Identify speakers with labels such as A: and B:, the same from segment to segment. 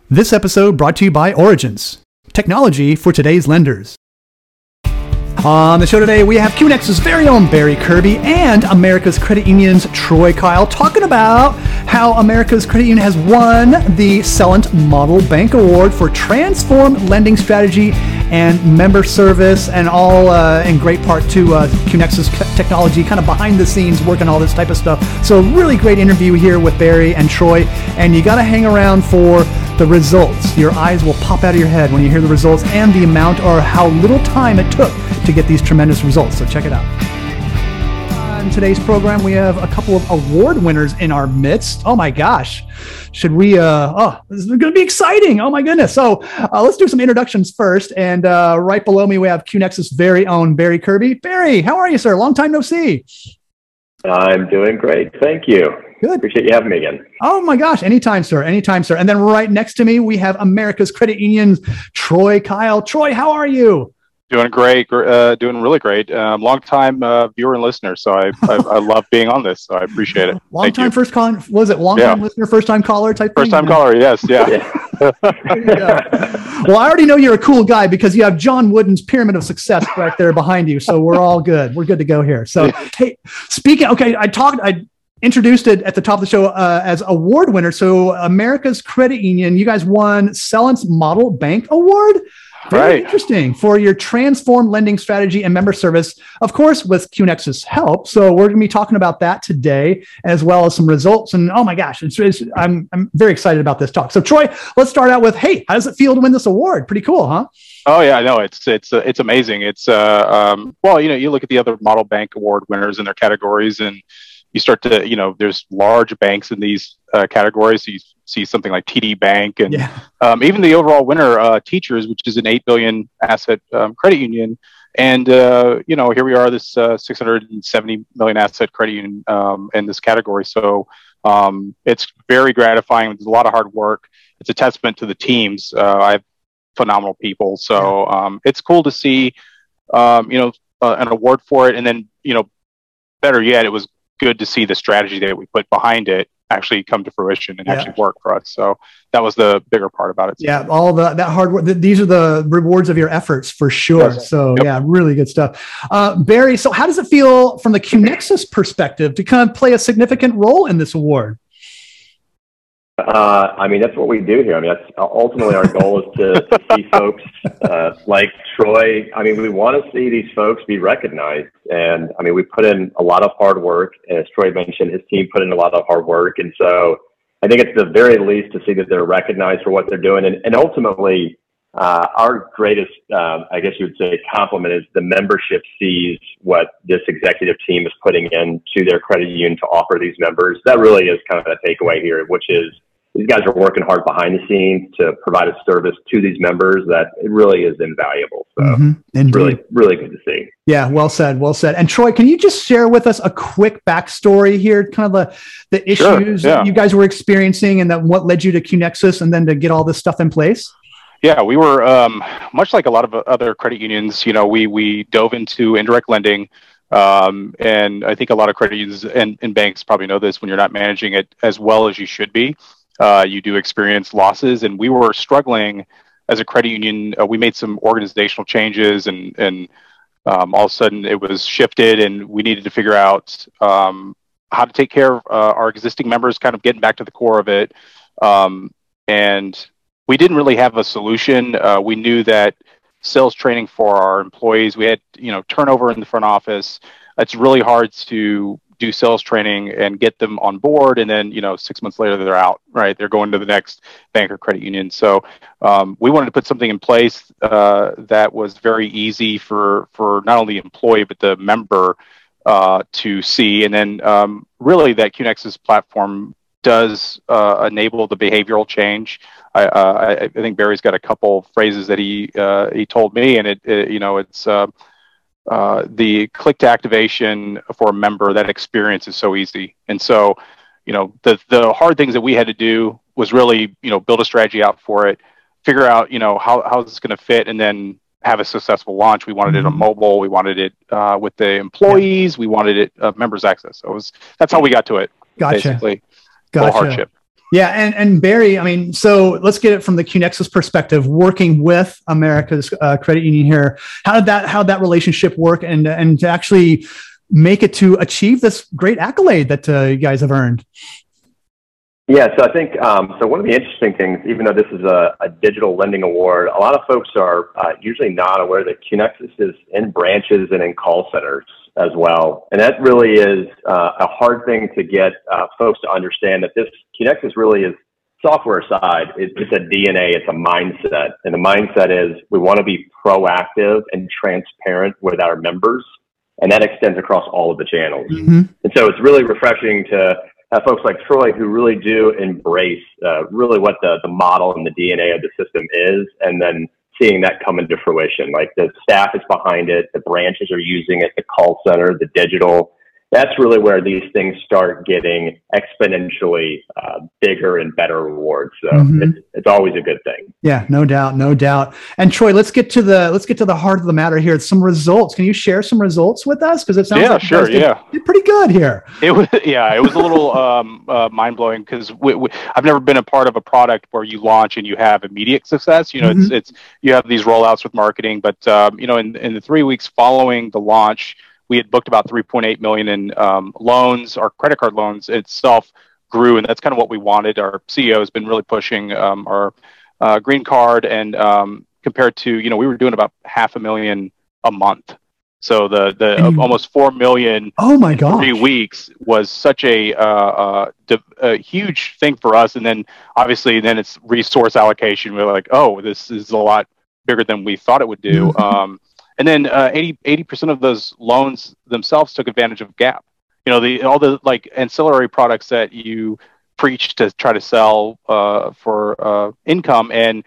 A: This episode brought to you by Origins, technology for today's lenders. On the show today, we have QNext's very own Barry Kirby and America's Credit Union's Troy Kyle talking about how America's Credit Union has won the Celent Model Bank Award for Transformed Lending Strategy and Member Service, and all in great part to QNext's technology, kind of behind the scenes, working all this type of stuff. So really great interview here with Barry and Troy, and you got to hang around for the results. Your eyes will pop out of your head when you hear the results and the amount or how little time it took to get these tremendous results. So check it out. On today's program, we have a couple of award winners in our midst. Oh my gosh. Should we, this is going to be exciting. Oh my goodness. So let's do some introductions first. And right below me, we have QNext's very own Barry Kirby. Barry, how are you, sir? Long time no see.
B: I'm doing great. Thank you.
A: Good.
B: Appreciate you having me again.
A: Oh my gosh. Anytime, sir. Anytime, sir. And then right next to me, we have America's Credit Union's Troy Kyle. Troy, how are you?
C: Doing great, doing really great. Long time viewer and listener, so I love being on this. So I appreciate it.
A: Long time first caller, was it? Long time listener, first time caller type thing?
C: First time caller, yes, yeah.
A: Well, I already know you're a cool guy because you have John Wooden's Pyramid of Success right there behind you. So we're all good. We're good to go here. So hey, I introduced it at the top of the show as award winner. So America's Credit Union, you guys won Celent's Model Bank Award. Very interesting for your transformed lending strategy and member service, of course, with QNext's help. So we're going to be talking about that today, as well as some results. And oh my gosh, I'm very excited about this talk. So Troy, let's start out with, hey, how does it feel to win this award? Pretty cool, huh?
C: Oh yeah, no, it's amazing. It's well, you look at the other Model Bank Award winners in their categories, and you start to, there's large banks in these categories. So you see something like TD Bank, and even the overall winner, Teachers, which is an $8 billion asset credit union. And, here we are, this $670 million asset credit union in this category. So it's very gratifying. There's a lot of hard work. It's a testament to the teams. I have phenomenal people. So it's cool to see, an award for it. And then, better yet, it was good to see the strategy that we put behind it actually come to fruition and actually work for us. So that was the bigger part about it.
A: Yeah, all that hard work. These are the rewards of your efforts for sure. Yes. So yeah, really good stuff. Barry, so how does it feel from the QNext's perspective to kind of play a significant role in this award?
B: That's what we do here. That's ultimately our goal is to see folks like Troy. We want to see these folks be recognized. And we put in a lot of hard work. As Troy mentioned, his team put in a lot of hard work. And so I think it's the very least to see that they're recognized for what they're doing. And ultimately, our greatest, I guess you would say, compliment is the membership sees what this executive team is putting into their credit union to offer these members. That really is kind of the takeaway here, which is these guys are working hard behind the scenes to provide a service to these members that it really is invaluable. So it's really, really good to see.
A: Yeah, well said, well said. And Troy, can you just share with us a quick backstory here, kind of the issues that you guys were experiencing and what led you to QNext's and then to get all this stuff in place?
C: Yeah, we were, much like a lot of other credit unions, we dove into indirect lending. And I think a lot of credit unions and banks probably know this: when you're not managing it as well as you should be, you do experience losses. And we were struggling as a credit union. We made some organizational changes, and all of a sudden it was shifted, and we needed to figure out how to take care of our existing members, kind of getting back to the core of it. And we didn't really have a solution. We knew that sales training for our employees, we had turnover in the front office. It's really hard to do sales training and get them on board, and then 6 months later they're out, right? They're going to the next bank or credit union. So we wanted to put something in place that was very easy for not only the employee but the member to see. And then really that QNext's platform does enable the behavioral change. I think Barry's got a couple phrases that he told me, and it's the click to activation for a member. That experience is so easy. And so, the hard things that we had to do was really, build a strategy out for it, figure out, how this is going to fit, and then have a successful launch. We wanted it on mobile. We wanted it with the employees. We wanted it members access. So that's how we got to it.
A: Gotcha.
C: Basically. Gotcha. Hardship.
A: Yeah, and Barry, I mean, so let's get it from the QNexus perspective. Working with America's Credit Union here, how did that relationship work, and to actually make it to achieve this great accolade that you guys have earned?
B: Yeah, so I think so. One of the interesting things, even though this is a digital lending award, a lot of folks are usually not aware that QNexus is in branches and in call centers as well, and that really is a hard thing to get folks to understand that this QNexus really is software side. It's a DNA, it's a mindset, and the mindset is we want to be proactive and transparent with our members, and that extends across all of the channels. Mm-hmm. And so it's really refreshing to have folks like Troy who really do embrace really what the model and the DNA of the system is, and then seeing that come into fruition. Like the staff is behind it, the branches are using it, the call center, the digital. That's really where these things start getting exponentially bigger and better rewards. So it's always a good thing.
A: Yeah, no doubt, no doubt. And Troy, let's get to the heart of the matter here. Some results. Can you share some results with us? Because it sounds like you guys did pretty good here.
C: It was a little mind blowing because I've never been a part of a product where you launch and you have immediate success. You know, it's you have these rollouts with marketing, but you know, in the 3 weeks following the launch, we had booked about 3.8 million in loans. Our credit card loans itself grew, and that's kind of what we wanted. Our CEO has been really pushing our green card, and compared to, you know, we were doing about 500,000 a month. So the almost 4 million.
A: Oh my gosh.
C: 3 weeks was such a huge thing for us. And then obviously then it's resource allocation. We're like, oh, this is a lot bigger than we thought it would do. And then 80% of those loans themselves took advantage of Gap. You know, all the like ancillary products that you preach to try to sell for income, and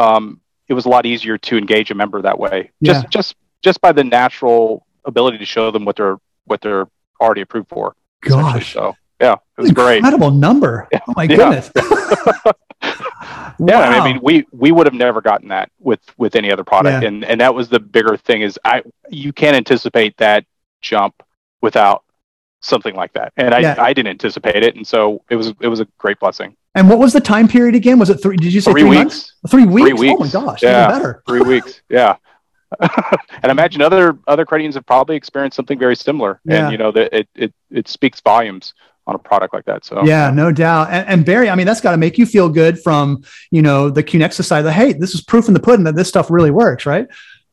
C: it was a lot easier to engage a member that way.
A: Yeah.
C: Just by the natural ability to show them what they're already approved for.
A: Gosh.
C: So yeah, it was great.
A: Incredible number. Yeah. Oh my goodness.
C: Yeah, wow. I mean, we would have never gotten that with any other product, and that was the bigger thing. Is you can't anticipate that jump without something like that, and I didn't anticipate it, and so it was a great blessing.
A: And what was the time period again? Was it 3? Did you say 3
C: weeks?
A: 3 weeks?
C: 3 weeks.
A: Oh my gosh,
C: yeah,
A: even better.
C: 3 weeks. Yeah. And I imagine other credit unions have probably experienced something very similar, and you know that it speaks volumes on a product like that. So
A: yeah, no doubt. And Barry, I mean, that's got to make you feel good from, you know, the QNexus side that, hey, this is proof in the pudding that this stuff really works, right?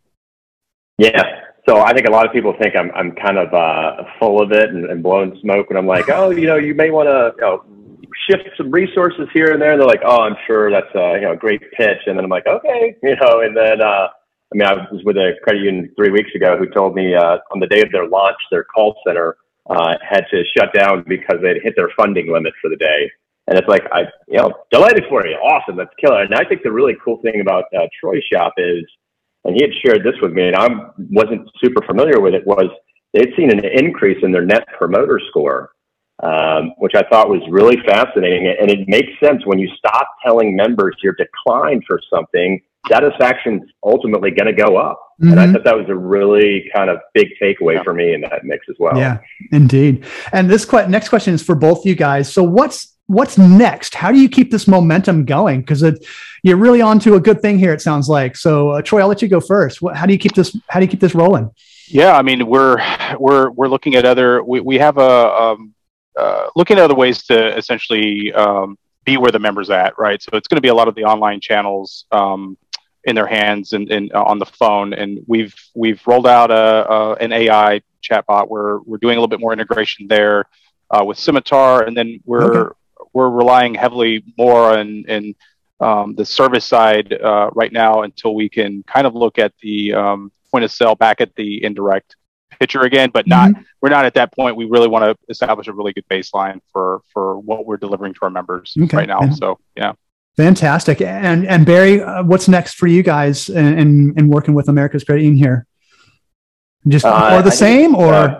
B: Yeah. So I think a lot of people think I'm kind of full of it and blowing smoke, and I'm like, oh, you know, you may want to shift some resources here and there. And they're like, oh, I'm sure that's a great pitch. And then I'm like, okay, you know, and then I mean, I was with a credit union 3 weeks ago who told me on the day of their launch, their call center had to shut down because they'd hit their funding limit for the day. And it's like, delighted for you. Awesome. That's killer. And I think the really cool thing about Troy Shop is, and he had shared this with me, and I wasn't super familiar with it, was they'd seen an increase in their net promoter score, which I thought was really fascinating. And it makes sense when you stop telling members you're declined for something, satisfaction's ultimately going to go up. And I thought that was a really kind of big takeaway for me in that mix as well.
A: Yeah, indeed. And this next question is for both you guys. So what's next? How do you keep this momentum going? Because you're really onto a good thing here, it sounds like. So Troy, I'll let you go first. How do you keep this rolling?
C: Yeah, I mean, we're looking at we have looking at other ways to essentially be where the member's at, right? So it's going to be a lot of the online channels in their hands and on the phone, and we've rolled out an AI chatbot where we're doing a little bit more integration there with Scimitar, and then we're relying heavily more on the service side right now until we can kind of look at the point of sale back at the indirect picture again, but we're not at that point. We really want to establish a really good baseline for what we're delivering to our members right now. Yeah. So yeah.
A: Fantastic. And Barry, what's next for you guys in working with America's Credit Union here? Just more the same, or?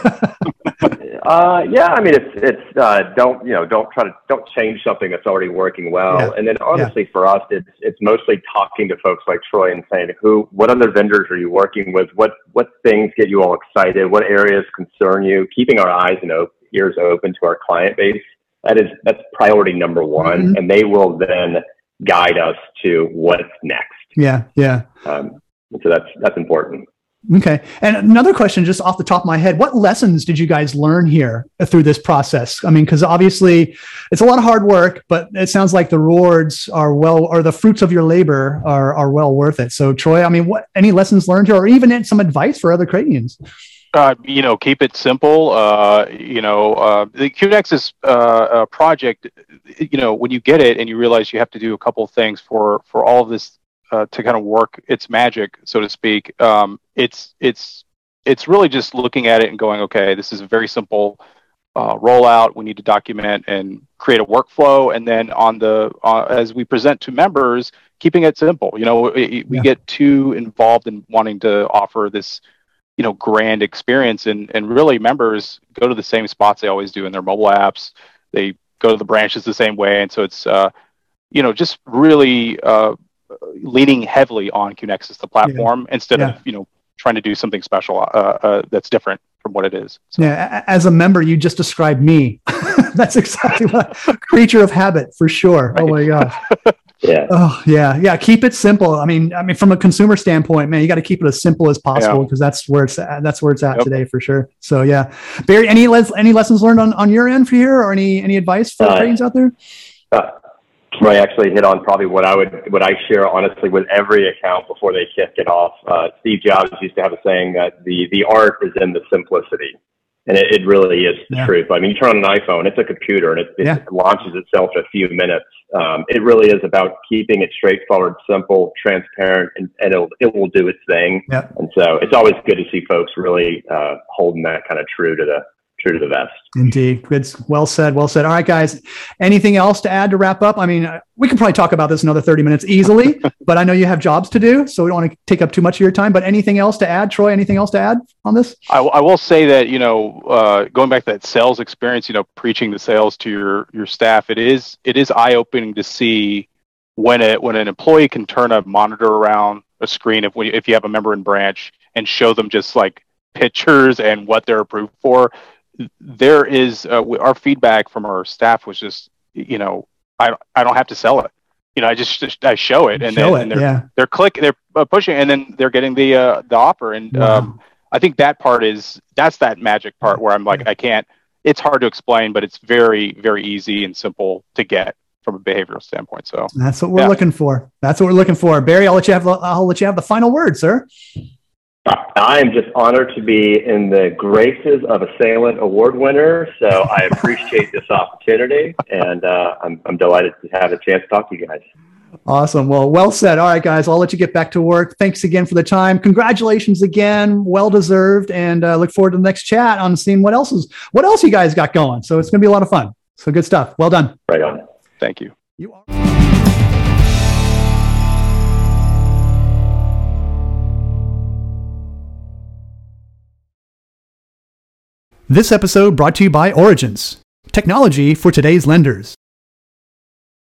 B: Yeah, I mean, it's don't change something that's already working well. Yeah. And then honestly, for us, it's mostly talking to folks like Troy and saying, what other vendors are you working with? What things get you all excited? What areas concern you? Keeping our eyes and ears open to our client base. that's priority number one, and they will then guide us to what's next.
A: Yeah.
B: So that's important.
A: Okay. And another question, just off the top of my head, what lessons did you guys learn here through this process? I mean, because obviously it's a lot of hard work, but it sounds like the rewards or the fruits of your labor are well worth it. So Troy, I mean, any lessons learned here, or even some advice for other credit unions?
C: Keep it simple. The QNexus project, when you get it and you realize you have to do a couple of things for all of this to kind of work its magic, so to speak. It's really just looking at it and going, okay, this is a very simple rollout. We need to document and create a workflow, and then as we present to members, keeping it simple. We get too involved in wanting to offer this, grand experience, and really members go to the same spots they always do in their mobile apps. They go to the branches the same way, and so it's just really leaning heavily on QNexus, the platform, instead of trying to do something special that's different from what it is. So.
A: Yeah, as a member, you just described me. That's exactly what creature of habit for sure. Right. Oh my gosh.
B: Yeah.
A: Oh yeah. Keep it simple. I mean, from a consumer standpoint, man, you got to keep it as simple as possible, because that's where it's at today for sure. So yeah, Barry, any lessons learned on your end for here, or any advice for trades out there?
B: Troy actually hit on probably what I share honestly with every account before they kick it off. Steve Jobs used to have a saying that the art is in the simplicity. And it really is the truth. I mean, you turn on an iPhone, it's a computer, and it launches itself in a few minutes. It really is about keeping it straightforward, simple, transparent, and it will do its thing. Yep. And so it's always good to see folks really holding that kind of true to the vest.
A: Indeed. Good. Well said. All right, guys. Anything else to add to wrap up? I mean, we can probably talk about this another 30 minutes easily, but I know you have jobs to do, so we don't want to take up too much of your time. But anything else to add, Troy? Anything else to add on this?
C: I will say that, going back to that sales experience, preaching the sales to your staff, it is eye-opening to see when an employee can turn a monitor around a screen if you have a member in branch and show them just like pictures and what they're approved for. There is our feedback from our staff was just, I don't have to sell it. I show it, and they're pushing, and then they're getting the offer. And I think that's that magic part where I'm like, I can't. It's hard to explain, but it's very, very easy and simple to get from a behavioral standpoint. So
A: that's what we're looking for. Barry, I'll let you have the final word, sir.
B: I am just honored to be in the graces of a Salient Award winner, so I appreciate this opportunity, and I'm delighted to have a chance to talk to you guys.
A: Awesome. Well said. All right, guys, I'll let you get back to work. Thanks again for the time. Congratulations again. Well deserved, and look forward to the next chat on seeing what else you guys got going. So it's going to be a lot of fun. So good stuff. Well done.
B: Right on.
C: Thank you.
A: You are. This episode brought to you by Origins, technology for today's lenders.